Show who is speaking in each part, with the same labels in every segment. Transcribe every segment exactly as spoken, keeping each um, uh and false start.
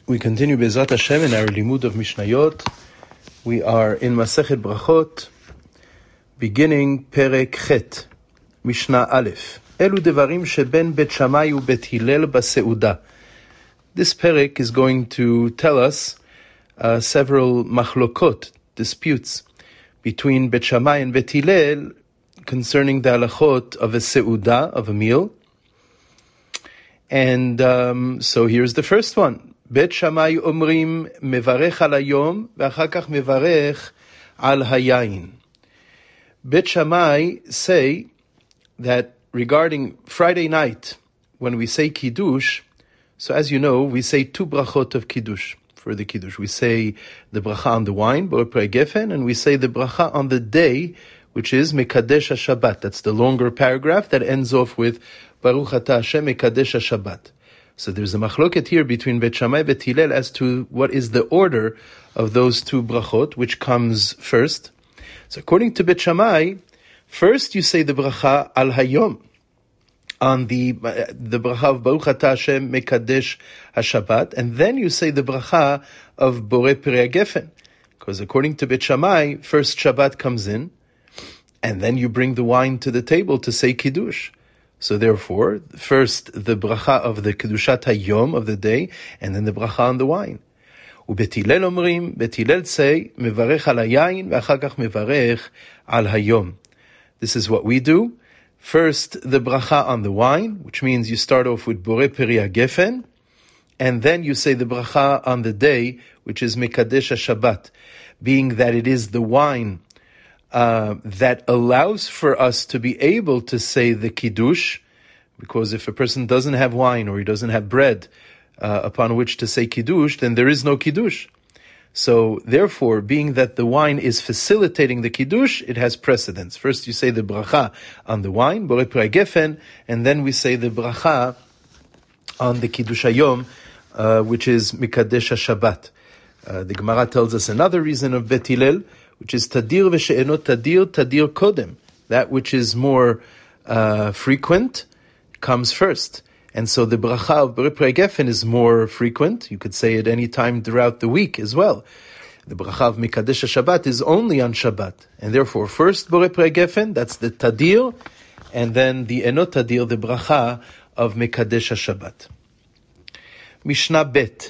Speaker 1: We continue Be'ezrat Hashem in our limud of Mishnayot. We are in Masechet Brachot, beginning Perek Chet, Mishnah Aleph. Elu devarim sheben Bet Shammai u Bet Hillel baseuda. This Perek is going to tell us uh, several machlokot, disputes, between Bet Shammai and Bet Hillel concerning the halachot of a seuda, of a meal. And um, so here's the first one. Bet Shammai omrim mevarech al hayom ve'achar kach mevarech al hayayin. Bet Shammai say that regarding Friday night, when we say Kiddush, so as you know, we say two brachot of Kiddush for the Kiddush. We say the bracha on the wine, Borei Pri Gefen, and we say the bracha on the day, which is Mekadesh HaShabbat. That's the longer paragraph that ends off with Baruch Atah Hashem Mekadesh HaShabbat. So there's a machloket here between Bet Shammai and Bet Hillel as to what is the order of those two brachot, which comes first. So according to Bet Shammai, first you say the bracha al hayom, on the uh, the bracha of Baruch Atah Hashem Mekadesh HaShabbat, and then you say the bracha of Borei Pri Gefen. Because according to Bet Shammai, first Shabbat comes in, and then you bring the wine to the table to say Kiddush. So therefore, first the bracha of the Kedushat Hayom of the day, and then the bracha on the wine. ובית הלל אומרים, בית הלל say, מברך על היין, ואחר כך מברך על היום. This is what we do. First, the bracha on the wine, which means you start off with Borei Pri Gefen, and then you say the bracha on the day, which is Mekadesh HaShabbat, being that it is the wine Uh, that allows for us to be able to say the Kiddush, because if a person doesn't have wine or he doesn't have bread uh, upon which to say Kiddush, then there is no Kiddush. So therefore, being that the wine is facilitating the Kiddush, it has precedence. First you say the bracha on the wine, Borei Pri Gefen, and then we say the bracha on the Kiddush Hayom, uh, which is Mikadesh HaShabbat. Uh, the Gemara tells us another reason of Bet Hillel, which is tadir v'she'enot tadir, tadir kodem. That which is more uh, frequent comes first. And so the bracha of Borei Pri Gefen is more frequent. You could say it any time throughout the week as well. The bracha of Mikadesh HaShabbat is only on Shabbat. And therefore, first Borei Pri Gefen, that's the tadir, and then the enot tadir, the bracha of Mikadesh HaShabbat. Mishnah Bet.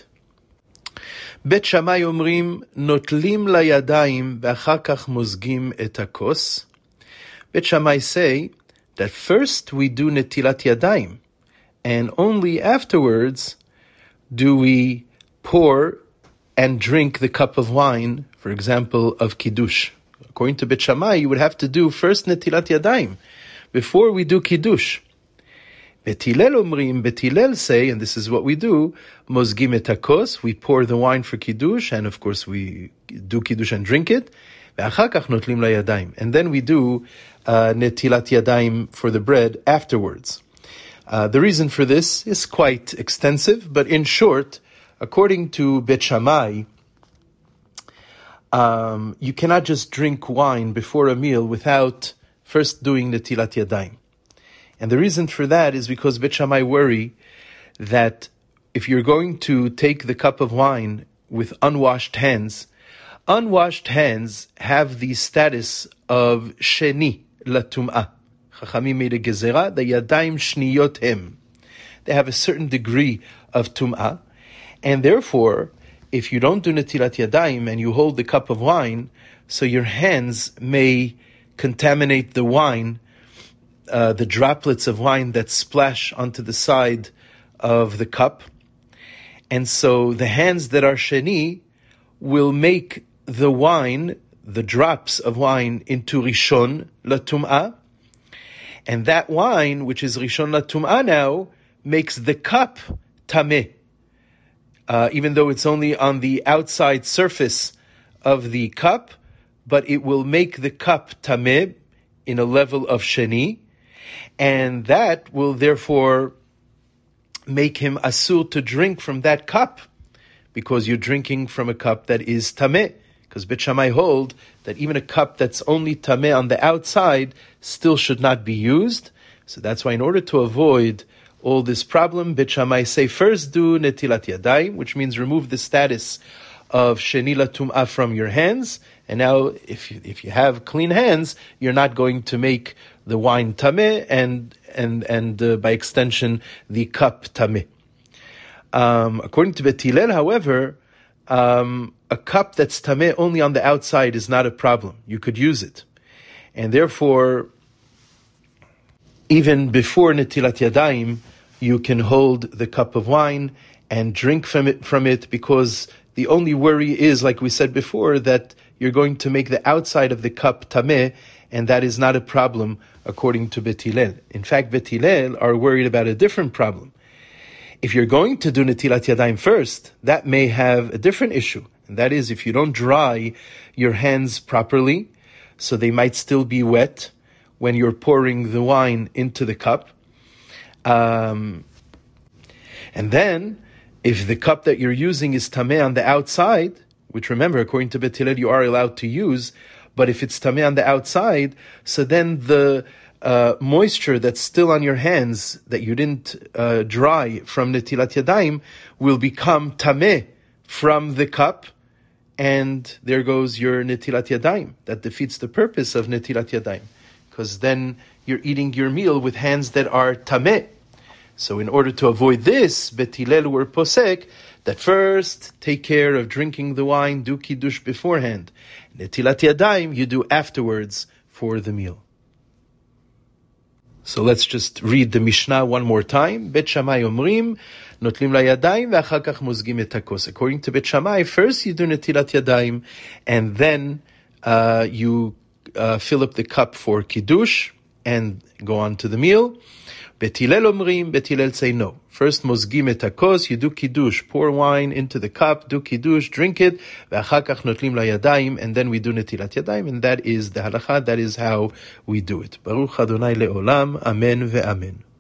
Speaker 1: Bet Shammai אומרים, נוטלים לידיים ואחר כך מוזגים את הכוס. Bet Shammai say that first we do netilat yadayim, and only afterwards do we pour and drink the cup of wine, for example, of Kiddush. According to Bet Shammai, you would have to do first netilat yadayim before we do Kiddush. Bet Hillel omrim, Bet Hillel say, and this is what we do, mozgim et hakos, we pour the wine for Kiddush, and of course we do Kiddush and drink it, ve'achar kach notlim layadayim, and then we do uh, netilat yadayim for the bread afterwards. Uh, the reason for this is quite extensive, but in short, according to Bet Shammai, um, you cannot just drink wine before a meal without first doing netilat yadayim. And the reason for that is because Bet Shammai worry that if you're going to take the cup of wine with unwashed hands, unwashed hands have the status of sheni latum'ah. Chachamim made a gezerah, the yadayim shniyot hem. They have a certain degree of tum'ah, and therefore, if you don't do netilat yadayim and you hold the cup of wine, so your hands may contaminate the wine, Uh, the droplets of wine that splash onto the side of the cup. And so the hands that are sheni will make the wine, the drops of wine, into rishon latum'ah. And that wine, which is rishon latum'ah now, makes the cup tameh. Uh, even though it's only on the outside surface of the cup, but it will make the cup tameh in a level of sheni. And that will therefore make him asur to drink from that cup, because you're drinking from a cup that is tameh. Because Bet Shammai hold that even a cup that's only tameh on the outside still should not be used. So that's why in order to avoid all this problem. Bet Shammai say first do netilat yadayim, which means remove the status of shenila tum'ah from your hands. And now, if you, if you have clean hands, you're not going to make the wine tameh, and and and uh, by extension the cup tameh. Um, according to Bet Hillel, however, um, a cup that's tameh only on the outside is not a problem. You could use it, and therefore, even before netilat yadayim, you can hold the cup of wine and drink from it, from it, because the only worry is, like we said before, that you're going to make the outside of the cup tameh, and that is not a problem according to Bet Hillel. In fact, Bet Hillel are worried about a different problem. If you're going to do netilat yadayim first, that may have a different issue, and that is if you don't dry your hands properly, so they might still be wet when you're pouring the wine into the cup. Um, and then, if the cup that you're using is tameh on the outside, which remember, according to Bet Hillel, you are allowed to use, but if it's tameh on the outside, so then the uh, moisture that's still on your hands that you didn't uh, dry from netilat yadayim will become tameh from the cup, and there goes your netilat yadayim. That defeats the purpose of netilat yadayim, because then you're eating your meal with hands that are tameh. So in order to avoid this, Bet Hillel were posek that first take care of drinking the wine, do kiddush beforehand. Netilat yadayim you do afterwards for the meal. So let's just read the Mishnah one more time. Bet Shammai omrim, notlim la yadayim ve'achar kach mozgim et hakos. According to Bet Shammai, first you do netilat yadayim, and then uh, you uh, fill up the cup for kiddush and go on to the meal. Bet Hillel omrim, Bet Hillel say no. First mozgim et hakos, you do kiddush, pour wine into the cup, do kiddush, drink it, ve'achar kach notlim la yadayim, and then we do netilat yadayim, and that is the halacha, that is how we do it. Baruch Adonai le'olam, amen ve'amen.